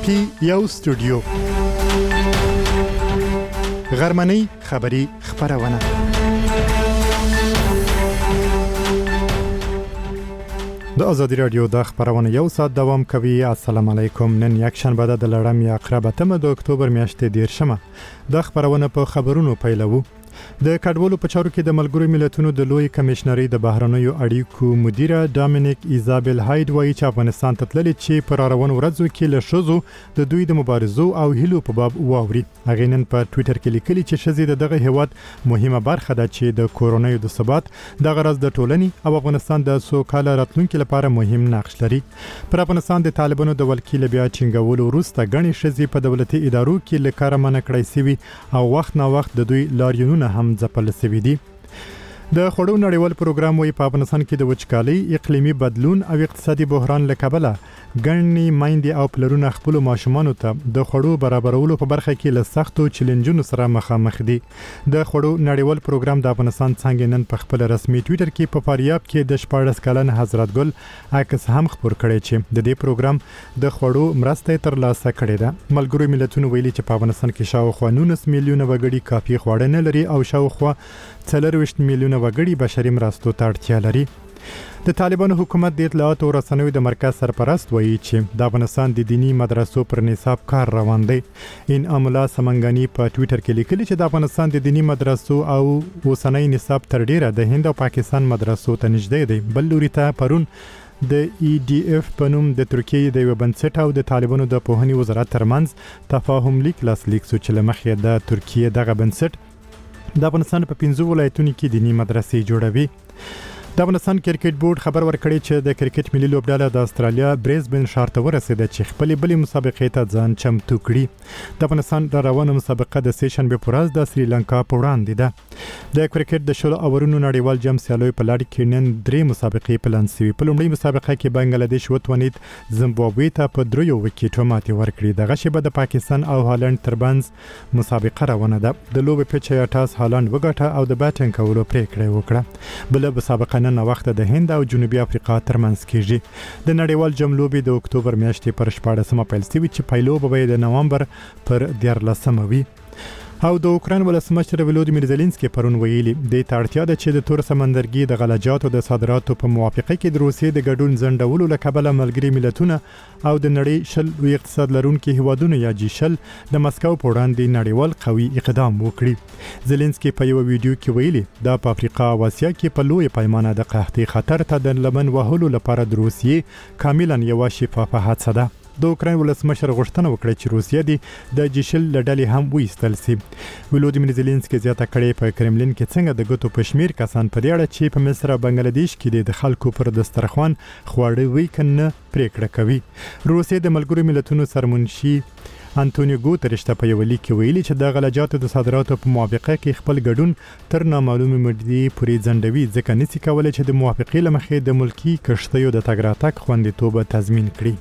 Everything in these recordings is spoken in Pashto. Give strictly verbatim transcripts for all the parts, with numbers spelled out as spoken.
موسیقي یو استودیو غرمنۍ خبری خبرونه د ازادي رادیو د خبرونه یو ساعت دوام کوي. السلام علیکم. نن یک شنبه د لړم یا اقربتمه د اکتوبر میاشتې دیرشمه د خبرونه په خبرونو پیلوو. د کډوالو په چارو کې د ملګرو ملتونو د لوی کمشنري د بهرنیو اړیکو مدیره ډامینیک ایزابل هاید وایي چې افغانستان ته تللي چې پر روان ورځو کې له ښځو د دوی د مبارزو او هیلو په باب واوري. هغه نن په ټوئیټر کې لیکلي چې ښځې د دغه هیواد مهمه برخه ده چې د کورونو د ثبات د غرض د ټولنې او افغانستان د سوکاله راتلونکو لپاره مهم نقش لري. پر افغانستان د طالبانو د ولکیل بیا چنګولو وروسته غني ښځې په دولتي ادارو کې لکاره منع کړای شوی او وخت نه وخت د دوی لاریونونه هم ځپل شوي دي. د خوړو نړیوال پروګرام وایي په افغانستان کې د وچکالۍ، اقلیمي بدلون او اقتصادي بحران له کبله ګڼې میندې او پلرونه خپل ماشومانو ته د خوړو برابرولو په برخه کې له سختو چیلنجونو سره مخامخ دي. د خوړو نړیوال پروګرام د افغانستان څنګه نن په خپل رسمي ټوئیټر کې په فاریاب کې د شپاړس کلن حضرت ګل عکس هم خپور کړی چې د دې پروګرام د خوړو مرسته ترلاسه کړې ده. ملګرو ملتونو ویلي چې په افغانستان کې شاوخوا نولس میلیونه وګړي کافي خواړه نه لري او شاوخوا څلرویشت میلیونه وګړي بشري مرستو ته اړتیا لري. د طالبانو حکومت د اطلاعات او رسنیو د مرکز سرپرست وایي چې د افغانستان د دینی مدرسو پر نصاب کار روان دی. ان املا سمنګانی په ټوئیټر کې لیکلي چې د افغانستان د دینی مدرسو او اوسنۍ نصاب تر ډیره د هند او پاکستان مدرسو ته نږدې دی. بل لوري ته پرون د ای ډي اف په نوم د ترکیې د یو بنسټ او د طالبانو د پوهنې وزارت ترمنځ تفاهم لیک لاسلیک شو چې له مخې د ترکیې دغه بنسټ د افغانستان په پنځو ولایتونو کې دینی مدرسې جوړوي. د افغانستان کرکټ بورډ خبر ورکړی چې د کرکټ ملي لوبډله د استرالیا بریزبن ښار ته ورسېده چې خپل بلې مسابقې ته ځان چمتو کړي. د افغانستان د روانه مسابقه د سې شنبې په ورځ د سریلانکا په وړاندې ده. د کرکټ د شلو اورونو نړیوال جام سیالیو په لړ کې نن درې مسابقې پلان شوي. په لومړۍ مسابقه کې بنگلاديش وتوانید زیمبابوې ته په دریو وکټو ماتې ورکړي. دغه شیبه د پاکستان او هالند ترمنځ مسابقه روانه ده. د لوبې په چا ټاس هالند وګټه او د بیټینګ کولو پریکړه وکړه. بل مسابقه نن وخت د هند او جنوبي افریقا ترمنځ کیږي. د نړیوال جام لوبې د اکتوبر میاشتې پر شپاړسمه پیل شوي چې پیلو به د نومبر پر دیارلسمه وي. او د اوکراین ولسمشر ولودیمیر زيلنسکي پرون ویلي د اړتیا ده چې د تور سمندرګي د غلجاتو د صادراتو په موافقه کې د روسیې د ګډون ځنډولو لکبله ملګري ملتونه او د نړۍ شل لوی اقتصاد لرونکي هیوادونو یا جی شل د مسکو په وړاندې نړیوال قوي اقدام وکړي. زيلنسکي په یو ویډیو کې ویلي د افریقا او اسیا کې په لوی پیمانه د قحطۍ خطر ته د لمن وهلو لپاره د روسیې کاملا یو شفافه هڅه ده. د اوکراین ولسمشر غوښتنه وکړه چې روسیه د د جیشل لړلې هم وایستل شي. ولودیمیر زيلنسکي زیاته کړې په کرملین کې څنګه د ګټو پښمیر کسان په دې اړه چې په مصر او بنگلاديش کې د خلکو پر دسترخوان خواړه ویکنه پریکړه کوي. روسیه د ملګرو ملتونو سرمنشي انټونیو ګوتریش ته په یو لیک کې ویلي چې د غلجاتو د صادراتو په موافقه کې خپل ګډون تر نامعلومه مدې پورې ځنډوي ځکه نشي کولای چې د موافقې لمخې د ملکی کښتیو د تګ راتګ خوندیتوب تضمین کړي.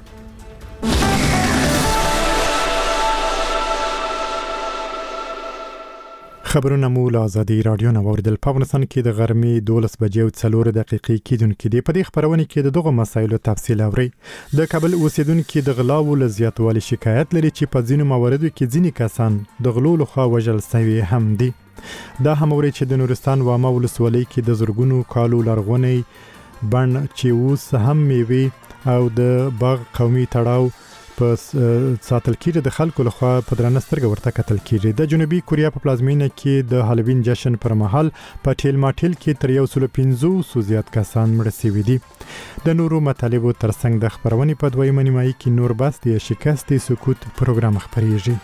خبرونه مو له ازادي رادیو نه واوریدل. په افغانستان کې د غرمې دولس بجې او څلور دقیقې کېدونکې دي. په دې خبرونه کې د دغو مسایلو تفصیل اوري. د کابل اوسیدونکو د غلاو له زیاتوالي شکایت لري چې په ځینو مواردو کې ځینې کسان د غلو لخوا وژل شوي هم دي. دا هم اوري چې د نورستان وامه ولسوالۍ کې د زرګونو کالو لرغونی بڼ چې اوس هم میوې او د باغ قومي تړاو په ساتل کېږي د خلکو لخوا په درنه سترګه ورته کتل کېږي. د جنوبي کوریا په پلازمینه کې د هالووین جشن پر مهال په ټیل ماټیل کې تر یو سل پنځوس زیات کسان مړه شوي دي. د نورو مطالبو ترڅنګ د خبرونې په دویمه نیمایي کې نور بست یا شکست سکوت پروګرام خبرېږي.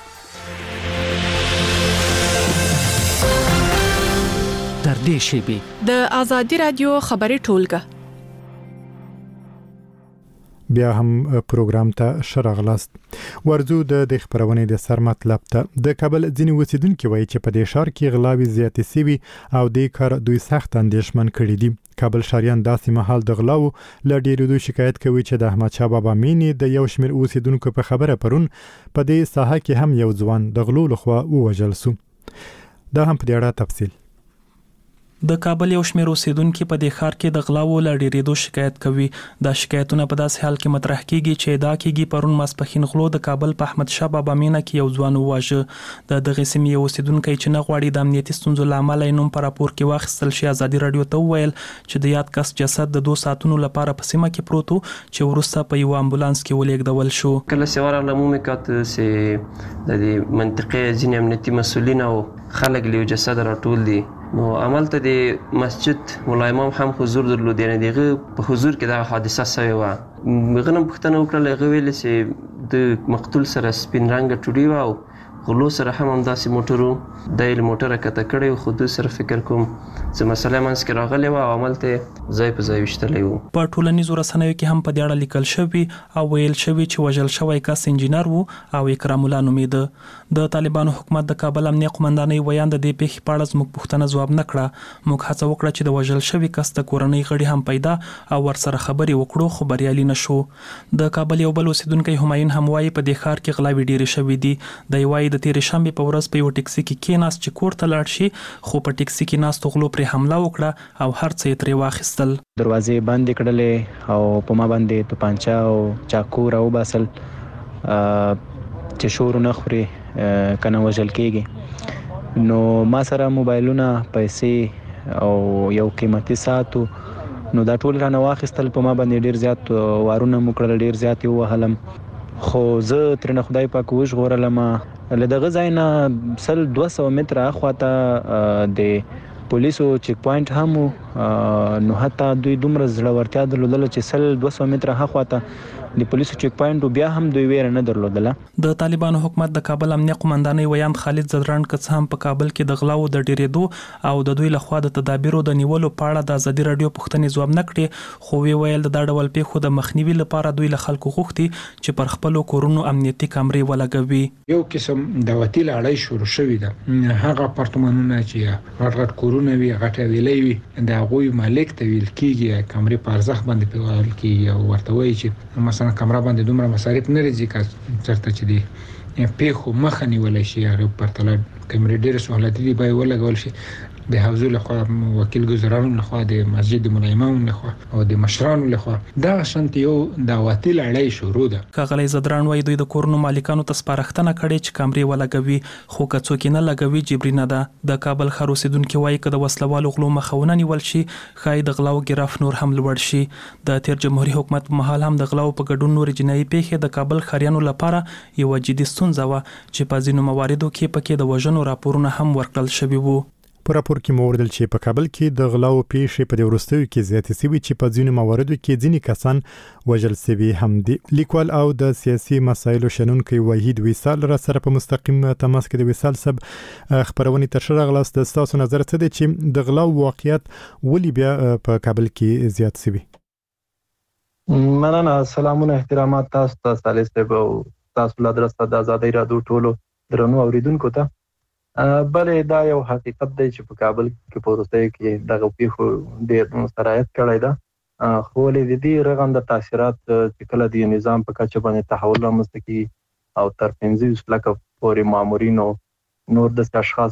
تر دې شیبې د ازادي رادیو خبري ټولګه بیا هم پروګرام ته شراغلاست. ورزو د خبرونه د سر مطلب ته د کابل ځینې اوسیدونکو وایي چې په دې ښار کې غلاوي زیاتې شوي او د کار دوی سخت اندېښمن کړي دي. کابل ښاریان داسې مهال د غلاو له ډېرېدو شکایت کوي چې د احمد شاه بابا مینې د یو شمېر اوسیدونکو په خبره پرون په دې ساحه کې هم یو ځوان د غلو لخوا ووژل شو. دا هم په دې اړه تفصیل د کابل یو شمېر اوسیدونکو په دې ښار کې د غلاو له ډېرېدو شکایت کوي. دا شکایتونه په داسې حال کې مطرح کیږي چې دا کېږي پرون ماسپښین غلو د کابل په احمد شاه بابا مینه کې یو ځوان وواژه. د دغې سیمې یو اوسیدونکی چې نه غواړي د امنیتي ستونزو له امله یې نوم په راپور کې واخیستل شي ازادي راډیو ته وویل چې د یاد کس جسد د دوه ساعتونو لپاره په سیمه کې پروت و چې وروسته په یو امبولانس کې ولېږدول شو. کله چې ورغلم مو کاته چې د دې منطقې ځینې امنیتي مسؤلین او خلک له جسد راټول دي نو عملته د مسجد مولا امام هم حضور درلود، یعنی دغه په حضور کې دا حادثه شوې و. غنم پښتنه وکړه هغه ویل چې د مقتول سره سپین رنګ ټوډي و او غلو سره هم همداسې موټرو د موټره کته کړی خو د سره فکر کوم چې مسله منځ کې راغلی و او عملته ځای په ځای وشتلی و. په ټولنیزو رسنیو کې هم په دې اړه لیکل شوي او ویل شوي چې وژل شوی کس انجینر و او اکرام الله نومېده. د طالبانو حکومت د کابل امنیه قومندانۍ ویان د دې پیښې په اړه زموږ پوښتنه ځواب نه کړه. موږ هڅه وکړه چې د وژل شوي کس د کورنۍ غړي هم پیدا او ورسره خبرې وکړو خو بریالي نه شو. د کابل یو بل اوسیدونکی همایون هم وایي په دې ښار کې غلاوې ډېرې شوې دي. دی وایي د تېرې شنبې په ورځ په یو ټکسي کې کېناست چې کور ته لاړ شي خو په ټکسي کې ناستو غلو پرې حمله وکړه او هر څه یې ترې واخیستل. دروازې بندې کړلې او په ما باندې توپانچه او چاقو راوباسل چې شور نه خوري کنه وژل کېږي. نو ما سره موبایلونه، پیسې او یو قیمتي ساعت نو دا ټول رانه واخیستل. په ما باندې ډېر زیات وارونه مو کړل، ډېر زیات یې ووهلم خو زه ترېنه خدای پاک وژغورلم. له دغه ځای نه سل دوه سوه متره اخواته د پولیسو چیک پوینټ هم نو حتی دوی دومره زړورتیا درلودله چې سل دوه سوه متره اخواته د پولیسو چیک پوینټ بیا هم دوی ویره نه درلودله. د طالبانو حکومت د کابل امنیه قومندانۍ ویان خالد زدران که څه هم په کابل کې د غلاو د ډېرېدو او د دوی لخوا د تدابیرو د نیولو په اړه د ازادي راډیو پوښتنې ځواب نه کړې خو وی ویل د دا ډول پیښو د مخنیوي لپاره دوی له خلکو غوښتي چې پر خپلو کورونو امنیتي کامرې ولګوي. یو قسم دعوتي لړۍ شروع شوې ده. هغه اپارتمانونه چې غټ غټ کورونه وي، غټه ویلې وي، د هغوی مالک ته ویل کېږي کامرې په ارزښت باندې پیوړل کېږي او ورته وایي چې مثلا کامره باندې دومره مصارف نه راځي که چېرته چې دی پیښو مخه نیولی شي. هغې پرتله کامرې ډېرې سهولتي دي باید ولګول شي. د حوزو لخوا، وکیل ګذرانو لخوا، د مسجد مولا امام لخوا او د مشرانو لخوا دغه شانتې یو دعوتي لړۍ شروع ده. ښاغلی زدران وایي دوی د کورونو مالکانو ته سپارښتنه کړې چې کامرې ولګوي خو که څوک یې نه لګوي جبري نه ده. د کابل ښار اوسیدونکي وایي که د وسلوالو غلو مخه ونه نیول شي ښایي د غلاو ګراف نور هم لوړ شي. د تیر جمهوري حکومت په مهال هم د غلاو په ګډون نورې جنایي پیښې د کابل ښاریانو لپاره یوه جدي ستونزه وه چې په ځینو مواردو کې پکې د وژنو راپورونه هم ورکړل شوي وو. په راپور کې مو وردل چې په کابل کې د غلاو پیښې په دې وروستیو کې زیاتې شوي چې په ځینو مواردو کې ځینې کسان وژل شوي هم دي. لیکوال او د سیاسي مسایلو شنونکی وحید وصال را سره په مستقیم تماس کې د وصال صاحب خبرونې تر شا راغلاست. ستاسو نظر څه دی چې د غلاو واقعیت ولې بیا په کابل کې زیات شوي؟ مننه. سلامونه، احترامات تاسو ته صالح صاحب او تاسو له درسته د ازادۍ راډیو ټولو درنو اوریدونکو ته. بلې دا یو حقیقت دی چې په کابل کې په وروستیو کې دغه پیښو ډېر سرایت کړی ده خو ولې د دې رغنده تاثیرات چې کله د نظام په کچه باندې تحول رامنځته کړي او تر پنځوس لکه پورې مامورینو نور داسې اشخاص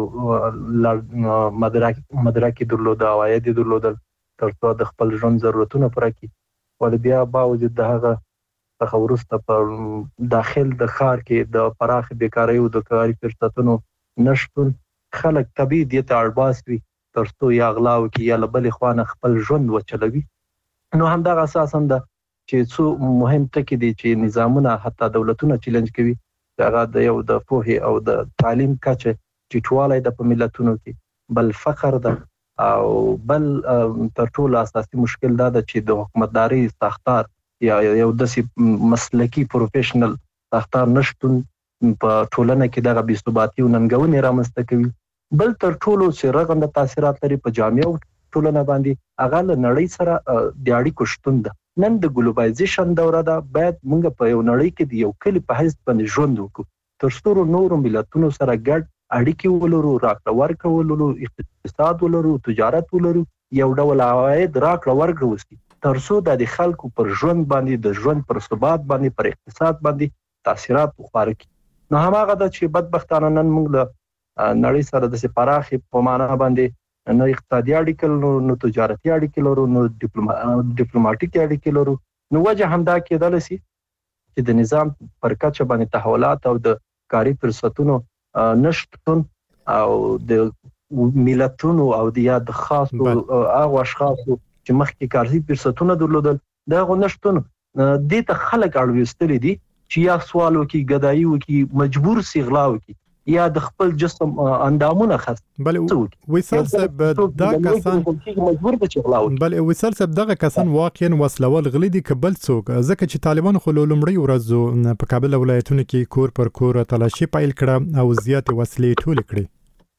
یو مدرکې درلوده، عواید یې درلودل تر څو د خپل ژوند ضرورتونه پوره کړي. ولې بیا باوجود د هغه څخه وروسته په داخل د ښار کې د پراخې بیکارۍ او د کاري فرصتونو نشتون خلک طبیعي دې ته اړباس وي تر څو یا غلا وکړي یا له بلې خوا نه خپل ژوند وچلوي. نو همدغه اساساً ده چې څو مهم ټکي دي چې نظامونه حتی دولتونه چیلنج کوي. هغه د یو د پوهې او د تعلیم کچه ټیټوالی ده په ملتونو کې، بل فقر ده او بل تر ټولو اساسي مشکل دا ده چې د حکومتداري ساختار یا یو داسې مسلکي پروفیشنل ساختار نشتون په ټولنه کې دغه بې ثباتي او ننګونې رامنځته کوي. بل تر ټولو چې رغنده تاثیرات لري په جامعه او ټولنه باندې هغه له نړۍ سره د اړیکو شتون ده. نن د ګلوبلایزیشن دوره ده، باید موږ په یو نړۍ کې د یو کلي په حیث باندې ژوند وکړو تر څو نورو ملتونو سره ګډ اړیکې ولرو، راکړه ورکړه ولرو، اقتصاد ولرو، تجارت ولرو، یو ډول عواید راکړه ورکړه وشي تر څو د خلکو پر ژوند باندې، د ژوند پر ثبات باندې، پر اقتصاد باندې تاثیرات وخواره کړي. نو هماغه ده چې بدبختانه نن موږ له نړۍ سره داسې پراخې په معنا باندې نو اقتصادي اړیکې نو تجارتي اړیکې لرو نو ډیپلوماټیک اړیکې لرو. نو وجه همدا کېدل شي چې د نظام پر کچه باندې تحولات او د کاري فرصتونو نشټون او د ملتونو او د یاد خاصو هغه اشخاص چې مخکې کاري فرصتونه درلودل دغه نشټون د ته خلک اړوستل دي چې یا سوال وکي غدایي وکي مجبور سي غلا وکي یا د خپل جسم اندامونه خاص بل وصل صاحب دا کسان مجبور دي چې غلا وکي. بل وصل صاحب دغه کسان واقعا وسلول غلي دي کبل څوک ځکه چې طالبان خو لومړی ورځ په کابل ولایتونو کې کور پر کور تلاشي پایل کړه او زیات وسلې ټول کړې.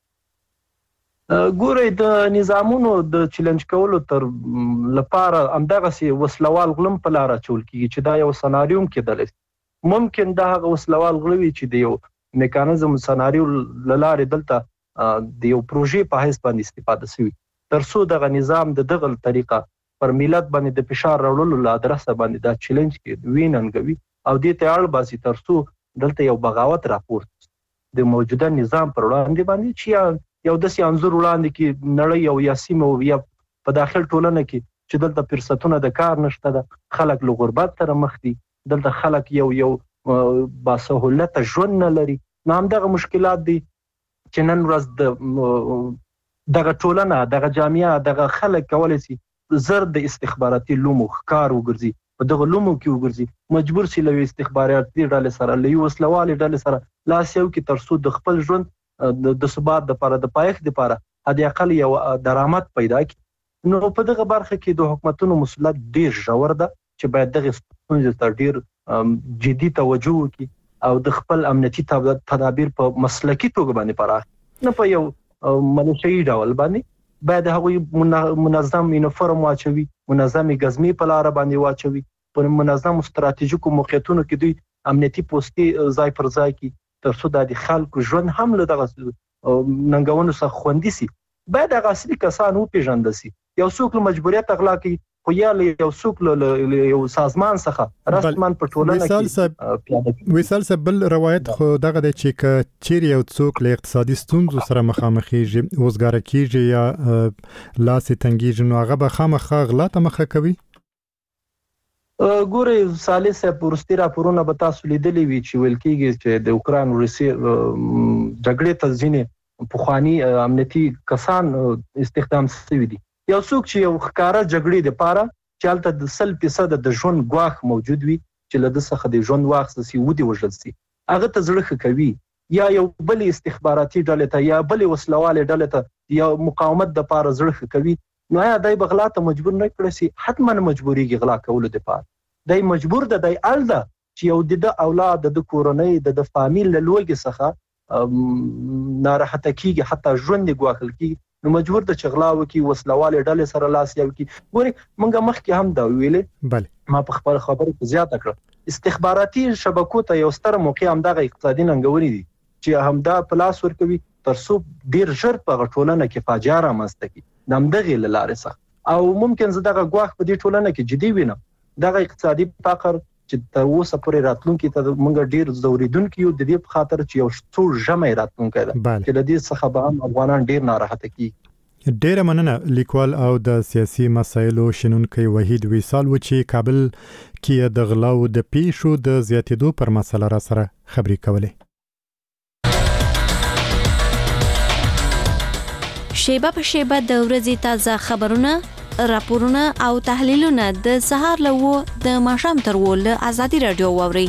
ګورې د نظامونو د چیلنج کولو تر لپاره همدغه سي وسلوال غلم په لار چول کیږي چې دا یو سناریوم کېدل ممکن دا هغه وسلوال غلوي چې د یو میکانیزم سناریو لاره دلته د یو پروژې په حساب باندې استفاده شوی ترڅو دغه نظام د دغه طریقه پر ملت باندې د فشار راوړلو له ادرسه باندې دا چیلنج کې ویننګوي او د ته اړ باسي ترڅو دلته یو بغاوت راپورت د موجوده نظام پر وړاندې باندې چې یو د سي انزور وړاندې کې نړۍ او یاسیم او یا په داخل ټولنه کې چې دلته فرصتونه د کار نشته ده خلک له غربت سره مخ دي دلته خلک یو یو باسهولت ژوند نه لري. نو همدغه مشکلات دي چې نن ورځ د دغه ټولنه دغه جامعه دغه خلک کولای شي زر د استخباراتي لومو ښکار وګرځي په دغه لومو کې وګرځي مجبور شي له استخباراتي ډلې سره له یو وسلوالې ډلې سره لاس یو کې ترڅو د خپل ژوند د ثبات د لپاره د پایښت لپاره هدي اقل یو درآمد پیدا کړي. نو په دغه برخه کې د حکومتونو مسؤلیت ډیر ژور ده چې باید دغه ستونزې ته ډیر جدي توجه وکړي او د خپل امنیتي تدابیر په مسلکي توګه باندې پراخ نه په یو منشي ډول باندې باید هغه منظم یونیفورم واچوي منظم غزمي په لار باندې واچوي په منظم ستراتیژیکو موقعیتونو کې دوی امنیتي پوسټي ځای پر ځای کې ترڅو د خلکو ژوند هم له دغه ننګونو څخه خوندي سي. باید هغه اصلي کسان وپېژندل سي. یو څوک له مجبوریت اغلا کوي خو یا یو څوک له یو سازمان څخه رسمن په ټولنه کې وصل صاحب بل روایت خو دغه د چې چیر یو څوک له اقتصادي ستونزو سره مخامخېږي وزګار کیږي یا لاس تنګیږي نو هغه به خامخا غلا ته مخه کوي. ګورې صالح صاحب ورستي راپورونه به تاسو لیدلی وي چې ویل کېږي چې د اوکران روسي جګړې ته ځینې پخواني امنیتي کسان استخدام شوي دي. یو څوک چې یو ښکاره جګړې لپاره چې هلته د سل فیصد د ژوند ګواښ موجود وي چې له ده څخه د ژوند واخیستل سي ودې وژل سي هغه ته زړه ښه کوي یا یو بلې استخباراتي ډلې ته یا بلې وسلوالې ډلې ته یا مقاومت دپاره زړه ښه کوي نو آیا دای به غلا ته مجبور نه کړی سي؟ حتما مجبوریږي غلا کولو دپاره. دای مجبور ده دی ال ده چې یو د اولاد د کورنۍ د د فامیل له لوږې څخه ناراحته کیږي حتی ژوند یې ګواښل کیږي نو مجبور ده چې غلا وکړي وسلوالې ډلې سره لاس یو کړي. ګورې موږ مخکې هم دا ویلې بله ما په خپل خبرو کې زیاته کړه استخباراتي شبکو ته یو ستر موقع همدغه اقتصادي ننګونې دي چې همدا پلاس ورکوي ترڅو ډیر ژر په ټولنه کې فاجعه رامنځته کړي د همدغې له لارې څخه او ممکن زه دغه ګواښ په دې ټولنه کې جدي وینم دغه اقتصادي فقر چې تر اوسه پورې راتلونکي ته موږ ډیر ځورېدونکي یو د دې په خاطر چې یو څو ژمی راتلونکی ده چې له دې څخه به هم افغانان ډیر ناراحته کیږي. ډیره مننه لیکوال او د سیاسي مسایلو شنونکی وحید وصال و چې کابل کې د غلاو د پیښو د زیاتېدو پر مسله را سره خبرې کولې. شیبه په شیبه د ورځې تازه خبرونه راپورونه او تحلیلونه د سهار له و د ماښام تر و له ازادي رادیو واوري.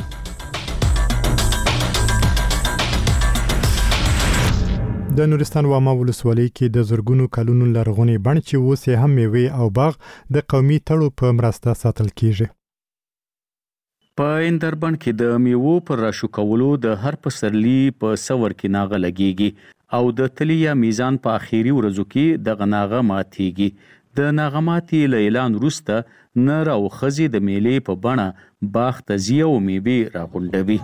د نورستان واما ولسوالۍ کې د زرګونو کلونو لرغونې بڼ چې اوس یې هم میوې او باغ د قومي تړو په مرسته ساتل کیږي. په اندربند کې د میوو پر راشو کولو د هر پسرلی په سور کې ناغه لګیږي او د تلیا میزان په اخیری ورځو کې د غناغه ماتيږي. د ناغماتي اعلان وروسته نر او خزي د میلې په بڼه باغ ته ځي او میوې راغونډوي.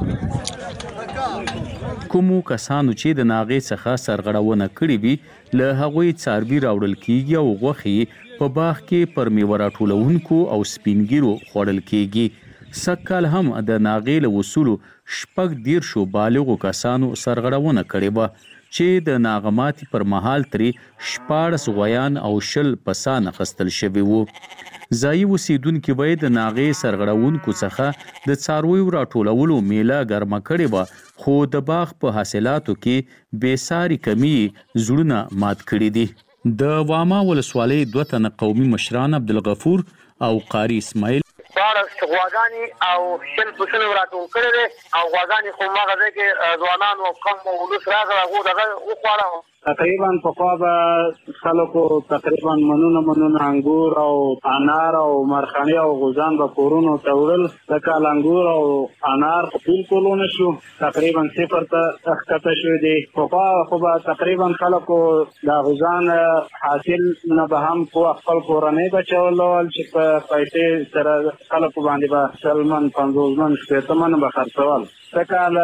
کومو کسانو چې د ناغې څخه سرغړونه کړې وي له هغوی څاروي راوړل کیږي او غوښې په باغ کې پر میوه راټولونکو او سپینګیرو خوړل کیږي. سږکال هم د ناغې له وصولو شپږ دیرشو بالغو کسانو سرغړونه کړې وه چې د ناغماتي پر مهال ترې شپاړس غویان او شل پسان اخیستل شوي وو. ځایي اوسیدونکي وایي د ناغې سرغړونکو څخه د څارویو راټولولو میله ګرمه کړې وه، خو د باغ په حاصلاتو کې بېساري کمي زړونه مات کړي دي. د واما ولسوالۍ دوه تنه قومي مشران عبدالغفور او قاری اسماعیل شپاړس غواګانې او شل پسونه راټول کړي دي او غواګانې خو هغه ځای کې ځوانان او کم ولس راغله هغو دغه وخوړه. تقریبا پخوا به خلکو تقریبا منونه منونه انګور او انار او مرخاني او غوزان به کورونو ته وړل. د کال انګور او انار بالکل ونه شو، تقریبا صفر ته ښکته شوي دي. پخوا خو به تقریبا خلکو د غوزان حاصل نه به هم په خپل کورنۍ بچولول چې په پیسې سره خلکو باندې به سل من پنځوس من شپېته من به خرڅول. د کال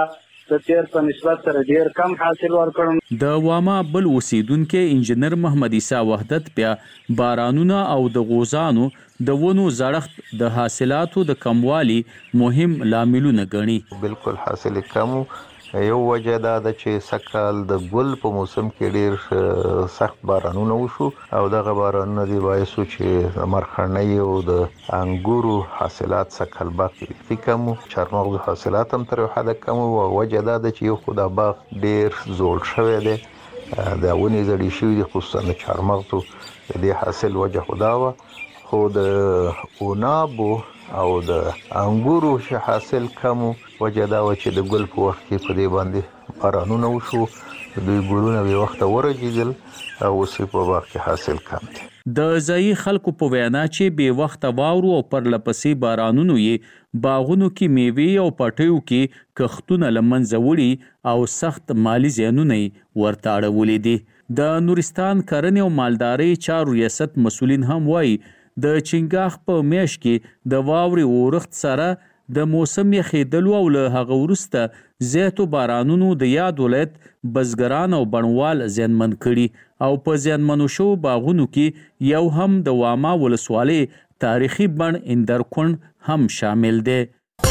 د تیر په نسبت سره ډیر کم حاصل ورکړم. د واما بل اوسیدونکي انجنیر محمد عیسی وحدت بیا بارانونه او د غوزانو د ونو زړښت د حاصلاتو د کموالي مهم لاملونه ګڼي. بالکل حاصل کم، یو وجه دا ده چې سکهال د ګل په موسم کې ډیر سخت بارانونه وشو او دغه بارانونه دی باعث چې مرخڼۍ او د انګورو حاصلات سکهال باقي کم، چارمغز حاصلات هم تر حد کم او وجه دا ده چې یو خو د باغ ډیر زوړ شوی دی، د ونې زړې شوي دي، خصوصا د چارمغزو د دې حاصل وجه خو دا وه. خو د عنابو او د انګورو چې حاصل کم وجه دا و چې د ګل په وخت کې په دې باندې بارانونه وشو، دوی ګلونه بې وخته ورژېدل او اوس په باغ کې حاصل کم دی. د ځایي خلکو په وینا چې بې وخته واورو او پرلپسې بارانونو یې باغونو کې میوې او پټیو کې کښتونه له منځه وړي او سخت مالی زیانونه یې ورته اړولي دي. د نورستان کرنې او مالدارۍ چارو ریاست مسؤلین هم وایي د چنګاښ په میاشت کې د واورې اورښت سره د موسم یخېدلو او له هغه وروسته زیاتو بارانونو د یاد ولایت بزګران او بڼوال زیانمن کړي او په زیانمنو شوو باغونو کې یو هم د واما ولسوالۍ تاریخي بڼ اندرکونډ هم شامل دی.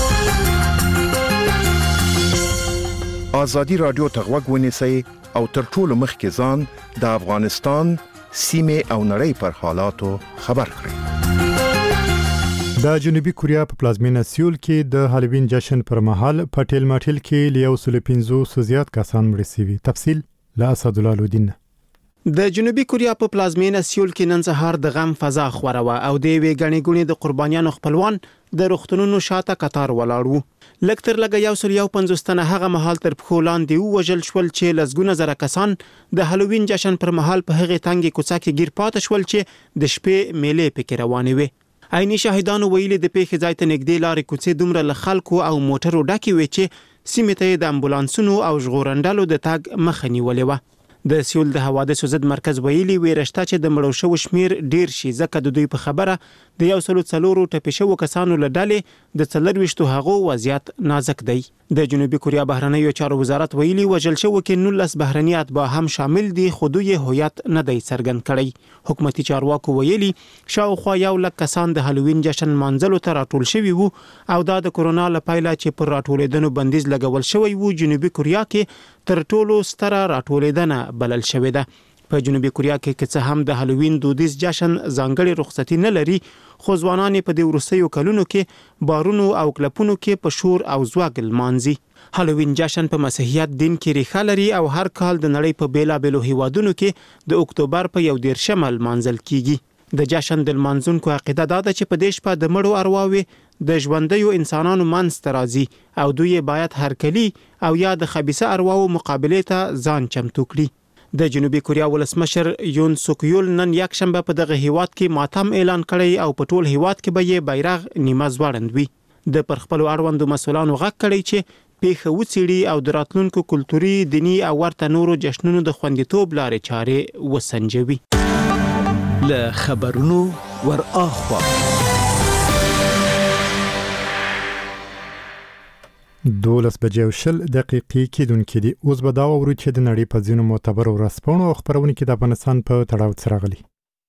ازادي راډیو ته غوږ ونیسئ او تر ټولو مخکې ځان د افغانستان سیمې او نړۍ پر حالاتو خبر کړئ. د جنوبي کوریا په پلازمینه سیول کې د هالووین جشن پر مهال په ټیل ماټیل کې له یو سل پنځوس زیات کسان مړه شوي. تفصیل له اسد الله الدین. د جنوبي کوریا په پلازمینه سیول کې نن سهار د غم فضا خوره و او د وی غنی ګونی د قربانیانو خپلوان د روغتونونو شاته قطار ولاړ وو. لکتر لګ یو سل یو پنځوس تنه هغه مهال تر پخو لاندې وژل شول چې لزګونه زره کسان د هالووین جشن پر مهال په هغه تنګي کوڅه کې گیر پات شول چې د شپې میلې پکې روانې وي. عیني شاهدانو ویلي د پیښې ځای ته نږدې لارې کوڅې دومره له خلکو او موټرو ډکې وې چې سیمې ته د امبولانسونو او ژغورنډلو د تګ مخه نیولې وه. د سیول د حوادثو ضد مرکز ویلي ویرشته چې د مړو شوو شمیر ډیر شي ځکه د دوی په خبره د یو سل څلورو ټپي شوو کسانو له ډلې د څلرويشتو هغو وضعیت نازک دی. د جنوبي کوریا بهرنیو چارو وزارت ویلي وژل شوو کې نولس بهرني اتباع هم شامل دي خو دوی هویت نه دی څرګند کړی. حکومتي چارواکو ویلي شاوخوا یو لک کسان د هالووین جشن مانځلو ته راټول شوي وو او دا د کورونا له پایله چې پر راټولېدنو بندیز لګول شوی وو جنوبي کوریا کې تر ټولو ستره راټولېدنه بلل شوې ده. په جنوبي کوریا کې که څه هم د هالووین دودیز جشن ځانګړي رخصتي نه لري خو ځوانان په دې وروستیو کلونو کې بارونو او کلپونو کې په شور او زواګ لمانځي. هالووین جشن په مسیحیت دین کې ریښه لري او هر کال د نړۍ په بیلابېلو هیوادونو کې د اکتوبر په یو دیرشمه لمانځل کیږي. د جشن د لمانځونکو عقیده دا ده چې په دې شپه د مړو ارواوې د ژوندیو انسانانو منځ ته راځي او دوی باید هرکلي او یا د خبيثه ارواو مقابلې ته ځان چمتو کړي. د جنوبي کوریا ولسمشر یون سوک یول نن یک شنبه په دغه هیواد کې ماتم اعلان کړی او په ټول هیواد کې به یې بیرغ نیمه ځوړند وي. د پر خپل اړوندو مسولانو غږ کړی چې پیښه وڅېړي او د راتلونکو کلتوري دینی او ورته نورو جشنونو د خوندیتوب لارې چارې وسنجوي. له خبرونو ور اخوا دولس بجې او شل دقیقې کېدونکې دي. اوس به دا واورو چې د نړۍ په ځینو معتبرو ورځپاڼو او خپرونو کې د افغانستان په تړاو څه راغلي.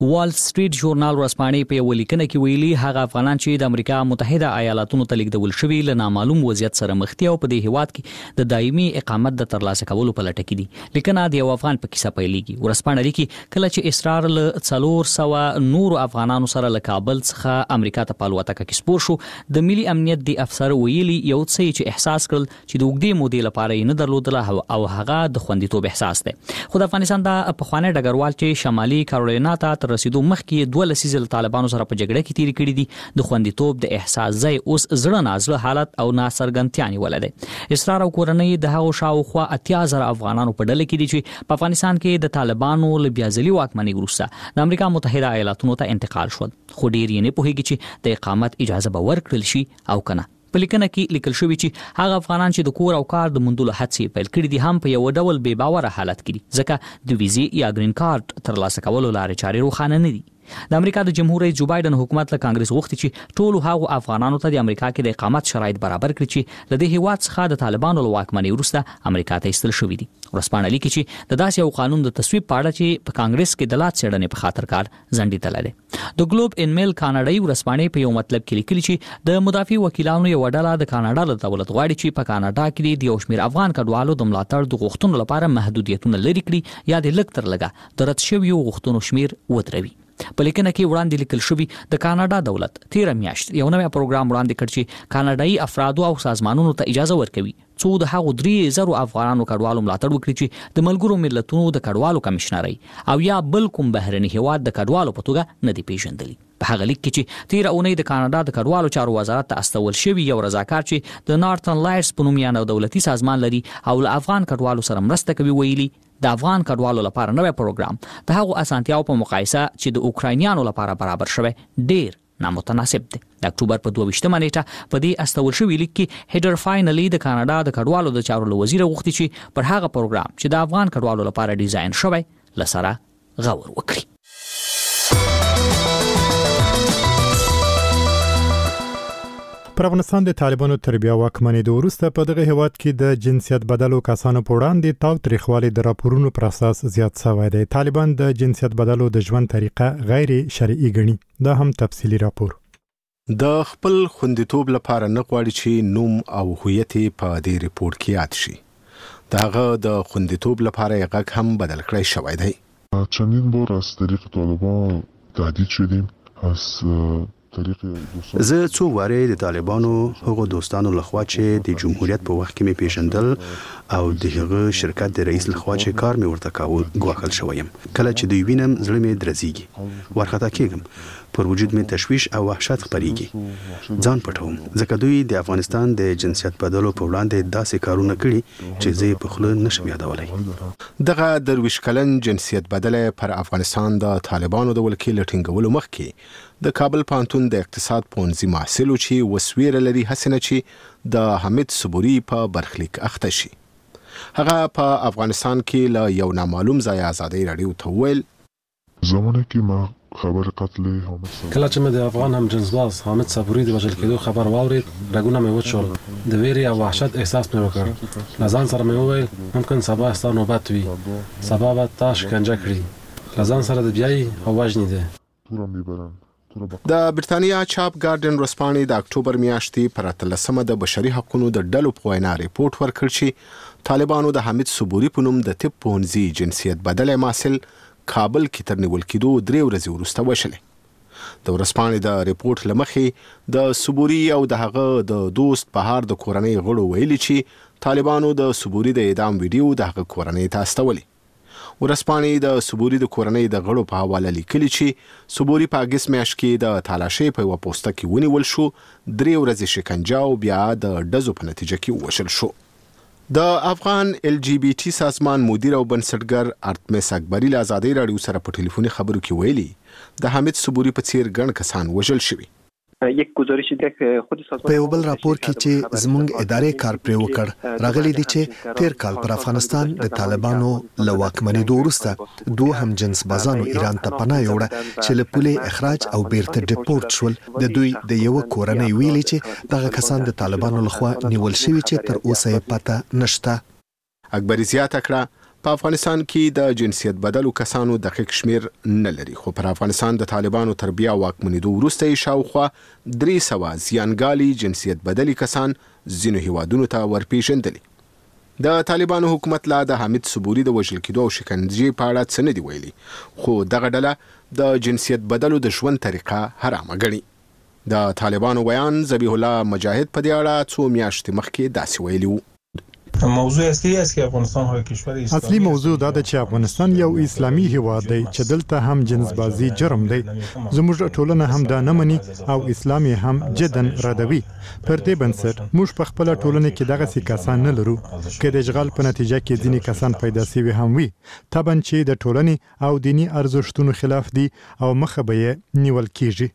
وال سټریټ ژورنال ورځپاڼې په یو لیکنه کې ویلي هغه افغانان چې د امریکا متحده ایالاتونو ته لیږدول شوي له نامعلوم وضعیت سره مخ دي او په دې هیواد کې د دایمي اقامت د ترلاسه کولو په لټه کې دي. لیکنه د یو افغان په کیسه پیلېږي. ورځپاڼه لیکي کله چې اسرار له څلور سوه نورو افغانانو سره له کابل څخه امریکا ته په الوتکه کې سپور شو، د ملي امنیت د افسر ویلي یو څه چې احساس کړل چې د اوږدې مودې لپاره یې نه درلودله او هغه د خوندیتوب احساس دی. خو د افغانستان د پخوانی ډګروال چې شمالي کارولینا ته تر رسیدو مخکې دوه لسیزې له طالبانو سره په جګړه کې تیرې کړې دي، د خوندیتوب د احساس ځای اوس زړه نازړه حالت او ناڅرګندتیا نیولی دی. اسرار او کورنۍ د هغو شاوخوا اتیا زره افغانانو په ډله کې دي چې په افغانستان کې د طالبانو له بیا ځلي واکمنۍ وروسته د امریکا متحده ایالاتونو ته انتقال شول، خو ډېر یې نه پوهېږي چې د اقامت اجازه به ورکړل شي او که نه. په لیکنه کې لیکل شوي چې هغه افغانان چې د کور او کار د موندلو هڅې پیل کړي دي هم په یو ډول بې باوره حالت کې دي، ځکه د ویزې یا ګرین کارت ترلاسه کولو لارې چارې روښانه نه دي. د امریکا د جمهور رئیس جو بایدن حکومت له کانګرس غوښتي چې ټولو هغو افغانانو ته د امریکا کې د اقامت شرایط برابر کړي چې له دې هیواد څخه د طالبانو له واکمنۍ وروسته امریکا ته ایستل شوي دي. ورځپاڼه لیکي چې د داسې یو قانون د تصویب په اړه چې په کانګرس کې د لا څېړنې په خاطر کار ځنډېدلی دی. د ګلوب ان میل کاناډایي ورځپاڼې په یو مطلب کې لیکلي چې د مدافع وکیلانو یوه ډله د کاناډا له دولت غواړي چې په کاناډا کې د یو شمېر افغان کډوالو د ملاتړ د غوښتنو لپاره محدودیتونه لرې کړي یا د لږ تر لږه د رد شویو غوښتنو شمېر ودروي. په لیکنه کې وړاندې لیکل شوي د کاناډا دولت تیره میاشت یو نوی پروګرام وړاندې کړ چې کاناډایي افرادو او سازمانونو ته اجازه ورکوي څو د هغو درې زرو افغانانو کډوالو ملاتړ وکړي چې د ملګرو ملتونو د کډوالو کمشنرۍ او یا بل کوم بهرني هیواد د کډوالو په توګه نه دي پیژندلي. په هغه لیک کې چې تیره اونۍ د کاناډا د کډوالو چارو وزارت ته استول شوي یو رضاکار چې د نارتن لایټس په نوم یو دولتي سازمان لري او له افغان کډوالو سره مرسته کوي ویلي د افغان کډوالو لپاره نوی پروګرام د هغو اسانتیاو په مقایسه چې د اوکراینیانو لپاره برابر شوی ډیر نامتناسب دی. د اکتوبر په دوه ویشتمه نیټه په دې استول شوي لیک کې هیډر فاینلی د کاناډا د کډوالو د چارو له وزیر غوښتي چې پر هغه پروګرام چې د افغان کډوالو لپاره ډیزاین شوی له سره غور وکړي. پر افغانستان د طالبانو تر بیا واکمنۍ د وروسته په دغه هیواد کې د جنسیت بدلو کسانو په وړاندې تاوتریخوالي د راپورونو پر اساس زیات شوی دی. طالبان د جنسیت بدلو د ژوند طریقه غیر شرعي ګڼي. دا هم تفصیلی راپور. د خپل خوندیتوب لپاره نه غواړي چې نوم او هویت په دې ریپورت کې یاد شي. دغه د خوندیتوب لپاره یې غږ هم بدل کړی شوی دی. چندین بار از طریق طالبان تهدید شدیم از زه څو واره د طالبانو هغو دوستانو لخوا چې د جمهوریت په وخت کې مې پیژندل او د هغه شرکت د رئیس لخوا چې کار مې ورته کاوه ګواښل شویم. کله چې دوی وینم زړه مې درزيږي، ورخطا کېږم، پر وجود مې تشویش او وحشت خپرېږي. ځان پټوم ځکه دوی د افغانستان د جنسیت بدلو په وړاندې داسې کارونه کړي چې زه په خوله نشم یادولی. دغه درویش کلن جنسیت بدله پر افغانستان د طالبانو د ولکې لټینګولو مخکې د کابل پوهنتون د اقتصاد پوهنځي محصل چې وسویره لري هڅه چې د حمید صبوري په برخلیک اخته شي. هغه په افغانستان کې له یو نامعلوم ځای ازادي رادیو ته ویل زمانه کې ما خبر قتل حامد صبوري کله چې مې د افغان هم جنسباز حامد صبوري د وژل کېدو خبر واورید رګونه مې وچول، د ویرې او وحشت احساس مې وکړ. له ځان سره مې وویل ممکن سبا ستا نوبت وي، سبا به تا شکنجه کړي، له ځان سره د بیایي او وژنې دی. تورم میبرن. د برتانیا چاپ ګارډین ورځپاڼې د اکتوبر میاشتې پر اتلسمه د بشري حقوقو د ډلو په وینا ریپورت ورکړ چې طالبانو د حمید صبوري په نوم د طب پوهنځي جنسیت بدله محصل کابل کې تر نیول کېدو درې ورځې وروسته وشلې. د ورځپاڼې د ریپورت له مخې د صبوري او د هغه د دوست بهار د کورنۍ غړو ویلي چې طالبانو د صبوري د اعدام ویډیو د هغه کورنۍ ته استولې. ورځپاڼې د صبوري د کورنۍ د غړو په حواله لیکلي چې صبوري په اګست میاشت کې د تالاشۍ په یوه پوسته کې ونیول شو، درې ورځې شکنجه او بیا د ډزو په نتیجه کې ووژل شو. د افغان ال جی بی ټي سازمان مدیر او بنسټګر ارتمس اکبري له ازادي رادیو سره په ټلیفوني خبرو کې ویلي د حمید صبوري په څیر ګڼ کسان وژل شوي. په یو بل راپور کې چې زموږ ادارې کار پرې وکړ راغلي دي چې تیر کال پر افغانستان د طالبانو له واکمنۍ وروسته دوه هم جنس بازانو ایران ته پناه یوړه چې له پولې اخراج او بیرته ډیپورت شول. د دوی د یو کورنۍ ویلي چې دغه کسان د طالبانو لخوا نیول شوي چې تر اوسه یې پته نشته. اکبري زیاته کړه په افغانستان کې د جنسیت بدلو کسانو دقیق شمیر نه لري، خو پر افغانستان د طالبانو تر بیا واکمنېدو وروسته یې شاوخوا درې سوه زیانګالي جنسیت بدلي کسان ځینو هیوادونو ته ورپېژندلي. د طالبانو حکومت لا د حامد صبوري د وژل کېدو او شکنجې په اړه څه نه دي ویلي، خو دغه ډله د جنسیت بدلو د ژوند طریقه حرامه ګڼي. د طالبانو بیان ذبیح الله مجاهد په دې اړه څو میاشتې مخکې داسې ویلي و. موضوع اصلي است که افغانستان های کشور اسلامی اصلي موضوع دا ده چې افغانستان یو اسلامي هیواد دی چې دلته هم جنسبازي جرم دی. زموږ ټولنه هم دا نه مني او اسلام هم جدن ردوي. پر دې بنسټ موږ په خپل ټولنه کې دغه کسان نه لرو چې د اشغال په نتیجه کې ځینې کسان پیدا شوي هم وي، طبعا چې د ټولنې او دینی ارزښتونو خلاف دي او مخه به یې نیول کیږي.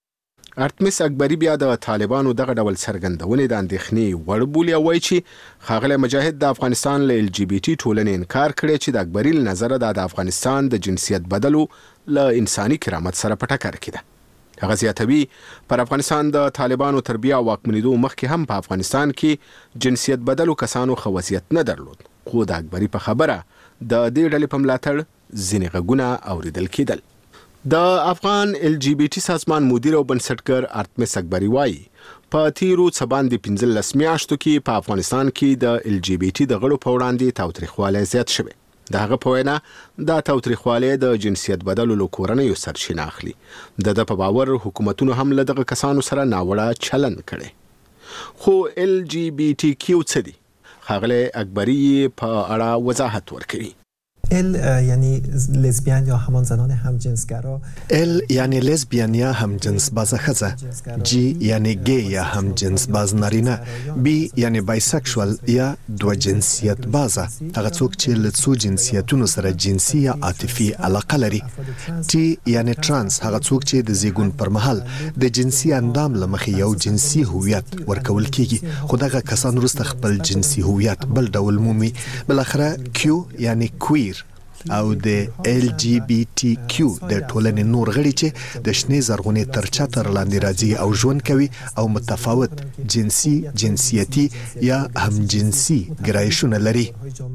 ارتمس اکبری بیا د طالبانو دغه ډول څرګندونې د اندېښنې وړ بولي او وایي چې ښاغلی مجاهد د افغانستان له ال جی بي ټي ټولنې انکار کړی چې د اکبري له نظره دا د افغانستان د جنسیت بدلو له انساني کرامت سره په ټکر کې ده. هغه زیاتوي پر افغانستان د طالبانو تر بیا واکمنېدو مخکې هم په افغانستان کې جنسیت بدلو کسانو ښه وضعیت نه درلود، خو د اکبري په خبره د دې ډلې په ملاتړ ځینې غږونه اورېدل کېدل. د افغان ال جی بي ټي سازمان مدیر او بنسټګر ارتمس اکبری وایي په تیرو څه باندې پنځلس میاشتو کې په افغانستان کې د ال جی بي ټي د غړو په وړاندې تاوتریخوالی زیات شوی. د هغه په وینا دا تاوتریخوالی د جنسیت بدلو له کورنیو سرچینه اخلي. د ده په باور حکومتونو هم له دغه کسانو سره ناوړه چلند کړی. خو ال جی بي ټي کیو څه دي؟ ښاغلی اکبری په اړه وضاحت ورکوي. ال یعنی لزبیان یا همان زنان همجنسگرا، ال یعنی لزبیان یا همجنس باز خزه، جی یعنی گی یا همجنس باز نارینه، بی یعنی بایسکشوال یا دو جنسیت بازه، هغه څوک چې له څو جنسیتونو سره جنسي یا عاطفي علاقه لري. ټي یعنی ترانس، هغه څوک چې د زیږون پر مهال د جنسي اندام له مخې یو جنسي هویت ورکول کیږي، خو دغه کسان وروسته خپل جنسي هویت بل ډول مومي. بلاخره کیو یعنی کویر او د ال جی بي ټي کیو د ټولنې نور غړي چې د شنې زرغونې تر چتر لاندې راځي او ژوند کوي او متفاوت جنسي، جنسیتي یا همجنسي ګرایشونه لري.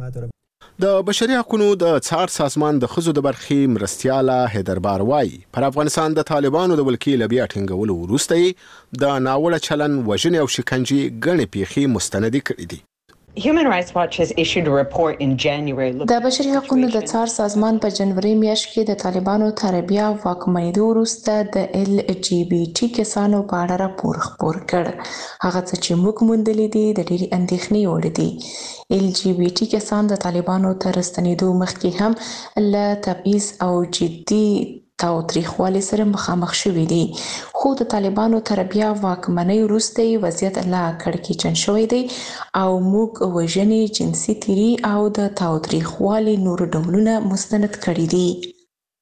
د بشري حقوقو د څار سازمان د ښځو د برخې مرستیاله هیدربار وایي پر افغانستان د طالبانو د ولکې له بیا ټینګولو وروسته یې د ناوړه چلن، وژنې او شکنجې ګڼې پیښې مستندې کړي دي. Human Rights Watch has issued a report in January. د بشري حقوقو د څار سازمان په جنوري میاشت کې د طالبانو تر بیا واکمنېدو وروسته د ال جی بي ټي کسانو په اړه راپور خپور کړ. هغه څه چې موږ موندلي دي د ډېرې اندېښنې وړ دي. ال جی بي ټي کسان د طالبانو تر راستنېدو مخکې هم له تبعیض او جدي تاوتریخوالي سره مخامخ شوي دي، خو د طالبانو تر بیا واکمنۍ وروسته یې وضعیت لا کړکېچن شوی دی او موږ وژنې، جنسي تیري او د تاوتریخوالي نور ډولونه مستند کړي دي.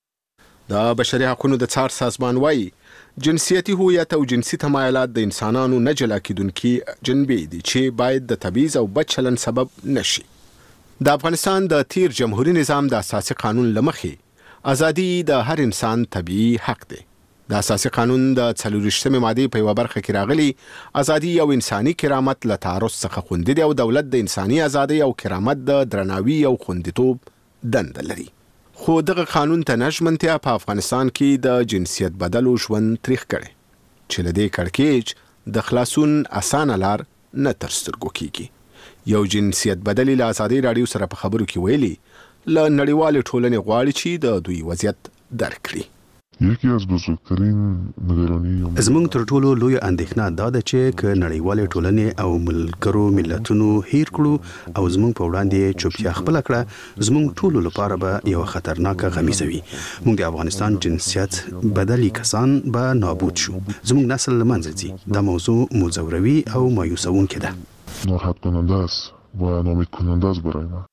د بشري حقوقو د څار سازمان وایي جنسیتي هویت او جنسي تمایلات د انسانانو نه جلا کیدونکي جنبې دي چې باید د تبعیض او بد چلن سبب نشي. د افغانستان د تیر جمهوریت نظام د اساسي قانون لمخې ازادي د هر انسان طبيعي حق دی. د اساسي قانون د څلورشتمې ماده په یوه برخه کې راغلي ازادي او انساني کرامت له تعرض څخه خوندي دی او دولت د انساني ازادي او کرامت د درناوي او خوندیتوب دنده لري. خو دغه قانون ته نژمنتیا په افغانستان کې د جنسیت بدلو ژوند تریخ کړي چې له دې کړکېچ د خلاصون اسانه لار نه تر سترګو کیږي. یو جنسیت بدلی له ازادي راډیو سره په خبرو کې ویلي له نړیوالې ټولنې غواړي چې د دوی وضعیت درک کړي. یکی از بزرگترین نگرانی زموږ تر ټولو لوی اندېښنه دا ده چې که نړیوالې ټولنې او ملګرو ملتونو هیر کړو او زموږ په وړاندې چوپتیا خپله کړه، زموږ ټولو لپاره به یو خطرناکه غمیزه وي. موږ د افغانستان جنسیت بدلی کسان به نابود شو، زموږ نسل له منځه ځي. دا موضوع مزوروي او مایوسونکې ده. ناراحت کننده است و ناامید کننده است برای ما.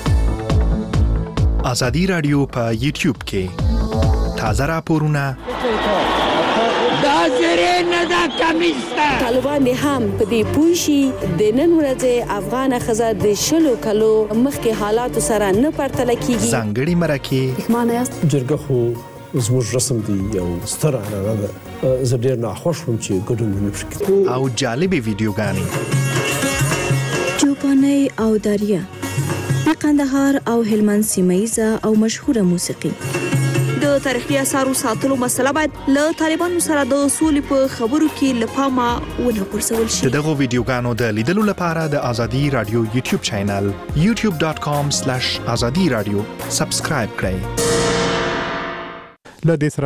ازادي رادیو په یوټیوب کې تازه راپورونه دا زری نه دا کمیسته طالبان هم په دې پوښي د نن ورځې افغان خزه د شلو کلو مخکې حالات سره نه پرتل کیږي. ځانګړي مرکه معنی است جرګه خو زموږ رسم دی یو ستر عنعنه ده. زه ډېر ناخوښ وم چې ګډون مې پکې او جالبې ویډیوګانې چوپانۍ او دریا د قندهار او هلمند سیمه‌ایزه او مشهوره موسیقي. د تاریخي اثارو ساتلو مسله باید له طالبانو سره د سولې په خبرو کې له پامه ونه غورځول شي. دغه ویډیوګانو د لیدلو لپاره د ازادي رادیو یوټیوب چینل یوټیوب ډاټ کام سلیش ازادي رادیو سبسکرایب کړئ. له دې سره